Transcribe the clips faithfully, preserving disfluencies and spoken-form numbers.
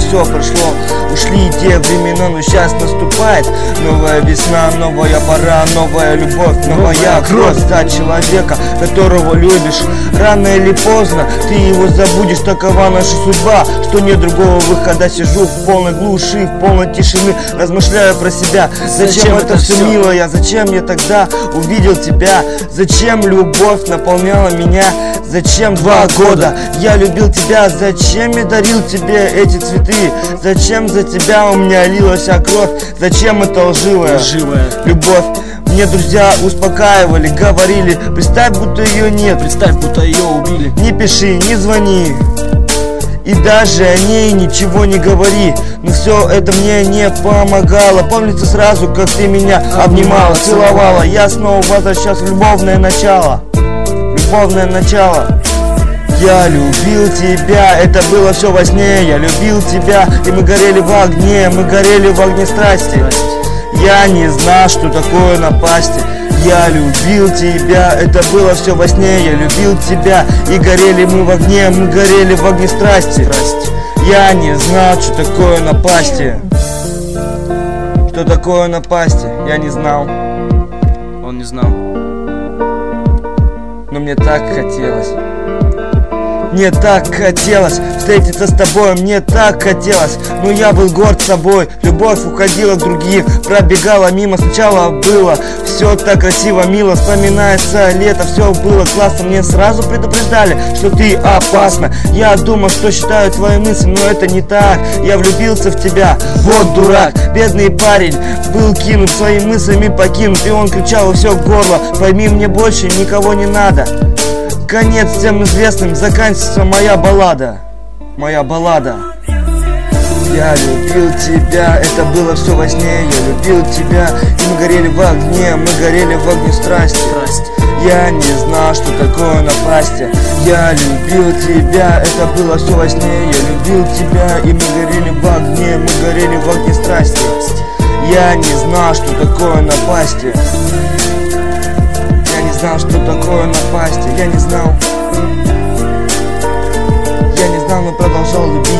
все прошло. Ушли те времена, но сейчас наступает новая весна, новая пора, новая любовь, новая кровь. Стать человека, которого любишь. Рано или поздно ты его забудешь, такова наша судьба, что нет другого выхода. Сижу в полной глуши, в полной тишины, размышляю про себя. Зачем, зачем это все, все, милая? Зачем я тогда увидел тебя? Зачем любовь наполняла меня? Зачем два года я любил тебя? Зачем я дарил тебе эти цветы? Зачем за тебя у меня лилась кровь? Зачем эта лживая, лживая любовь? Мне друзья успокаивали, говорили: представь, будто ее нет, представь, будто ее убили. Не пиши, не звони, и даже о ней ничего не говори. Но все это мне не помогало. Помнится сразу, как ты меня обнимала, целовала. Я снова возвращался в любовное начало. Любовное начало. Я любил тебя, это было все во сне. Я любил тебя, и мы горели в огне, мы горели в огне страсти. Я не знал, что такое напасти. Я любил тебя, это было все во сне. Я любил тебя, и горели мы в огне, мы горели в огне страсти. Я не знал, что такое напасти. Что такое напасти, я не знал. Он не знал. Но мне так хотелось. Мне так хотелось встретиться с тобой, мне так хотелось. Но я был горд собой, любовь уходила к другим, пробегала мимо. Сначала было все так красиво, мило, вспоминается лето, все было классно. Мне сразу предупреждали, что ты опасна. Я думал, что считаю твои мысли, но это не так. Я влюбился в тебя, вот дурак. Бедный парень был кинут, своими мыслями покинут, и он кричал во все горло: пойми, мне больше никого не надо. Конец всем известным, заканчивается моя баллада. Моя баллада. Я любил тебя, это было все во сне. Я любил тебя, и мы горели в огне, мы горели в огне страсти. Я не знал, что такое напасти. Я любил тебя, это было все во сне. Я любил тебя, и мы горели в огне, мы горели в огне страсти. Я не знал, что такое напасти. Я не знал, что такое напасти. Я не знал. Я не знал, но продолжал любить.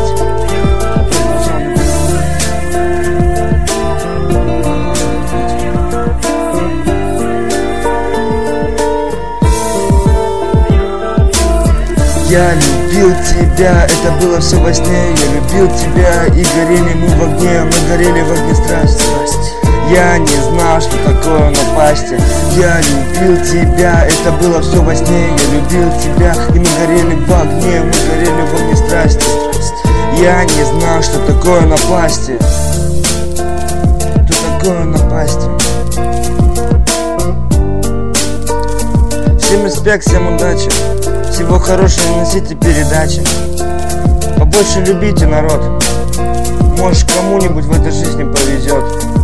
Я любил тебя, это было все во сне. Я любил тебя, и горели мы в огне, мы горели в огне страсти. Я не знал, что такое напасти. Я любил тебя, это было все во сне. Я любил тебя, и мы горели в огне, мы горели в огне страсти. Я не знал, что такое напасти. Что такое напасти. Всем респект, всем удачи. Всего хорошего, носите передачи. Побольше любите народ. Может, кому-нибудь в этой жизни повезет.